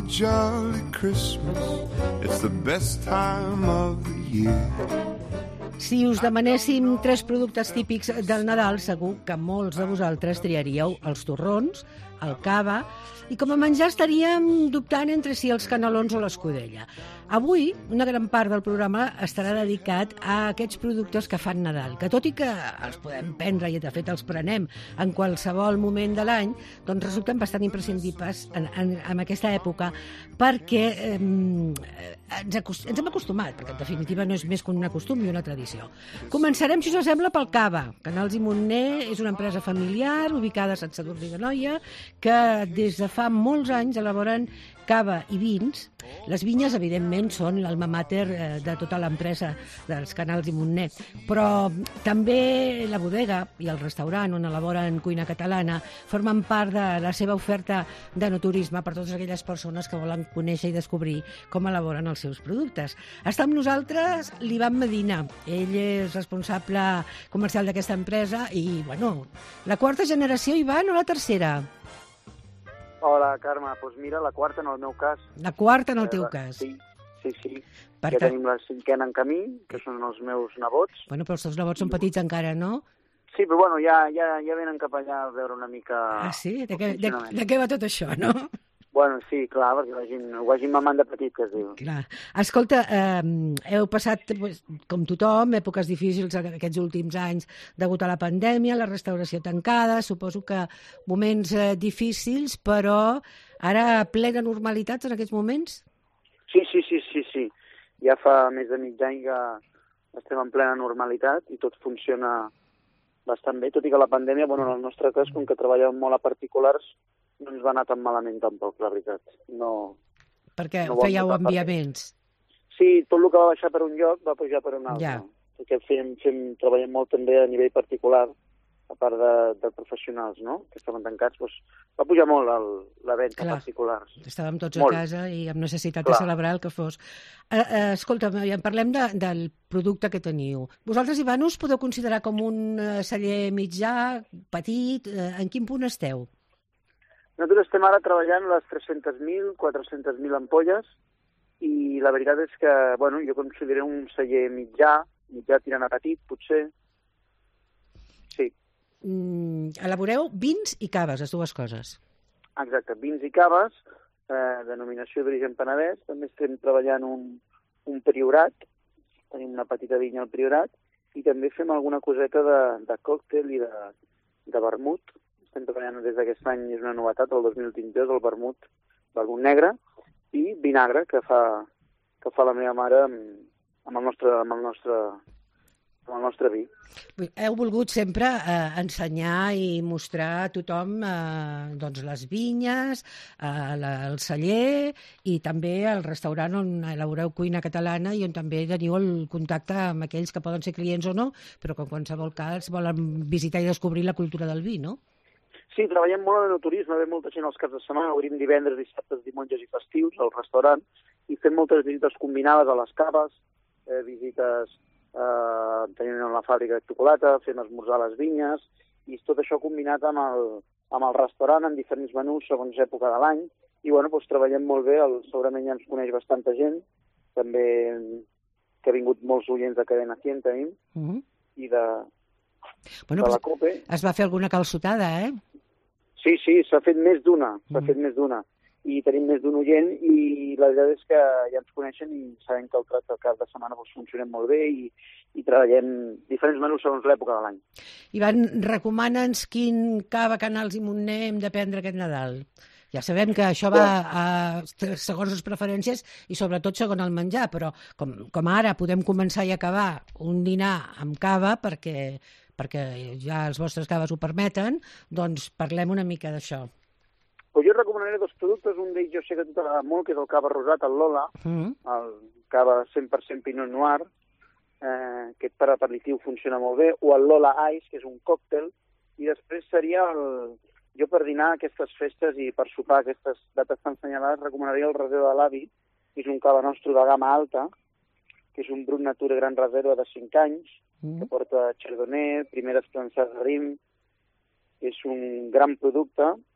jolly Christmas. It's the best time of the year. Si us demanéssim 3 productes típics del Nadal, segur que molts de vosaltres triaríeu els torrons, el cava, i com a menjar estaríem dubtant entre si els canelons o l'escudella. Avui, una gran part del programa estarà dedicat a aquests productes que fan Nadal, que tot i que els podem prendre, i de fet els prenem en qualsevol moment de l'any, doncs resulten bastant imprescindibles en aquesta època, perquè ens hem acostumat, perquè en definitiva no és més que un costum i una tradició. Començarem, si us sembla, pel cava. Canals i Montner és una empresa familiar ubicada a Sant Sadurní d'Anoia que des de fa molts anys elaboren cava i vins. Les vinyes, evidentment, són l'alma mater de tota l'empresa dels Canals i Montner, però també la bodega i el restaurant on elaboren cuina catalana formen part de la seva oferta d'enoturisme per totes aquelles persones que volen conèixer i descobrir com elaboren els seus productes. Està amb nosaltres l'Ivan Medina. Ell és responsable comercial d'aquesta empresa i, bueno, la quarta generació, Ivan, o la tercera? Hola, Carme. Doncs mira, la quarta en el meu cas. La quarta en el teu cas. Sí. Perquè... Ja tenim la cinquena en camí, que són els meus nebots. Bueno, però els teus nebots són petits encara, no? Sí, però bueno, ja venen cap allà a veure una mica... Ah, sí? De què va tot això, no? Bueno, sí, clar, perquè ho hagin mamant de petit, que es diu. Clar. Escolta, heu passat, com tothom, èpoques difícils aquests últims anys degut a la pandèmia, la restauració tancada, suposo que moments difícils, però ara plena normalitat en aquests moments? Sí. Ja fa més de mig any que estem en plena normalitat i tot funciona bastant bé, tot i que la pandèmia, bueno, en el nostre cas, com que treballem molt a particulars, no ens va anar tan malament tampoc, la veritat. No. Perquè fèieu enviaments. Sí, tot el que va baixar per un lloc va pujar per un altre. Ja. Perquè treballem molt també a nivell particular, a part de professionals, no?, que estaven tancats, doncs va pujar molt la venda a particulars. Estàvem tots a casa i amb necessitat de celebrar el que fos. Escolta'm, ja parlem del producte que teniu. Vosaltres, Ivan, us podeu considerar com un celler mitjà, petit? En quin punt esteu? Nosaltres estem ara treballant les 300.000, 400.000 ampolles i la veritat és que, bueno, jo considero un celler mitjà tirant a petit, potser. Sí. Elaboreu vins i caves, les dues coses. Exacte, vins i caves, denominació d'origen Penedès. També estem treballant un priorat, tenim una petita vinya al priorat, i també fem alguna coseta de còctel i de vermut. Estem treballant des d'aquest any, és una novetat, el 2022, el vermut negre i vinagre que fa la meva mare amb el nostre vi. Heu volgut sempre ensenyar i mostrar a tothom doncs les vinyes, el celler i també el restaurant on elaboreu cuina catalana i on també teniu el contacte amb aquells que poden ser clients o no, però que en qualsevol cas volen visitar i descobrir la cultura del vi, no? Sí, treballem molt en el turisme, ve molta gent els caps de setmana, obrim divendres, dissabtes, diumenges i festius al restaurant i fem moltes visites combinades a les caves, visites tenim la fàbrica de xocolata, fem esmorzar a les vinyes i tot això combinat amb el restaurant en diferents menús segons època de l'any i bueno, doncs treballem molt bé, segurament ja ens coneix bastanta gent, també que ha vingut molts oients de Cadena 100 tenim i de la COPE. Es va fer alguna calçotada, eh? Sí, s'ha fet més d'una, i tenim més d'un oient i la veritat és que ja ens coneixen i sabem que el cap de setmana funcionem molt bé i treballem diferents menús segons l'època de l'any. Ivan, recomana'ns quin cava, Canals i Montner hem de prendre aquest Nadal. Ja sabem que això va segons les preferències i sobretot segons el menjar, però com ara podem començar i acabar un dinar amb cava perquè ja els vostres caves ho permeten, doncs parlem una mica d'això. Pues jo recomanaré dos productes, un d'ells jo sé que a tu t'agrada molt, que és el cava rosat, el Lola, el cava 100% Pinot Noir, que per aperitiu funciona molt bé, o el Lola Ice, que és un còctel, i després seria jo per dinar aquestes festes i per sopar aquestes dates tan senyalades recomanaria el Reserva de l'Avi, que és un cava nostre de gamma alta, que és un Brut Nature Gran Reserva de 5 anys, que porta Chardonnay, primeres prensades de Rim, és un gran producte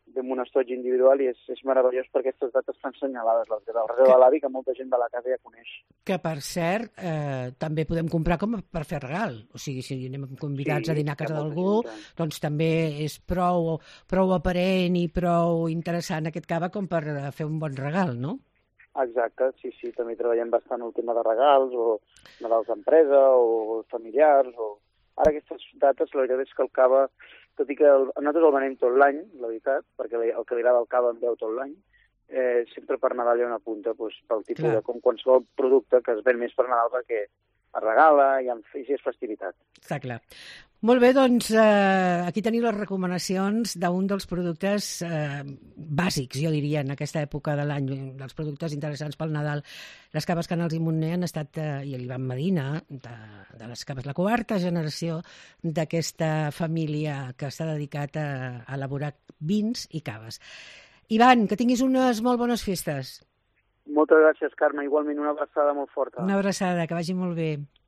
amb un estoig individual i és meravellós perquè aquestes dates estan senyalades, les del Regal de l'Avi, que molta gent de la casa ja coneix. Que, per cert, també podem comprar com per fer regal. O sigui, si anem convidats a dinar a casa d'algú, doncs també és prou aparent i prou interessant aquest cava com per fer un bon regal, no? Exacte, sí, també treballem bastant el tema de regals, o Nadals d'empresa, o familiars, Ara aquestes dates, la veritat és que el cava, tot i que nosaltres el venem tot l'any, la veritat, perquè el que li agrada el cava en veu tot l'any, sempre per Nadal hi ha una punta, pel tipus de com qualsevol producte que es ven més per Nadal perquè es regala i és festivitat. Està clar. Molt bé, doncs aquí teniu les recomanacions d'un dels productes bàsics, jo diria, en aquesta època de l'any, dels productes interessants pel Nadal. Les caves Canals i Montner han estat, i l'Ivan Medina, de les caves, la quarta generació d'aquesta família que s'ha dedicat a elaborar vins i caves. Ivan, que tinguis unes molt bones festes. Moltes gràcies, Carme. Igualment una abraçada molt forta. Una abraçada, que vagi molt bé.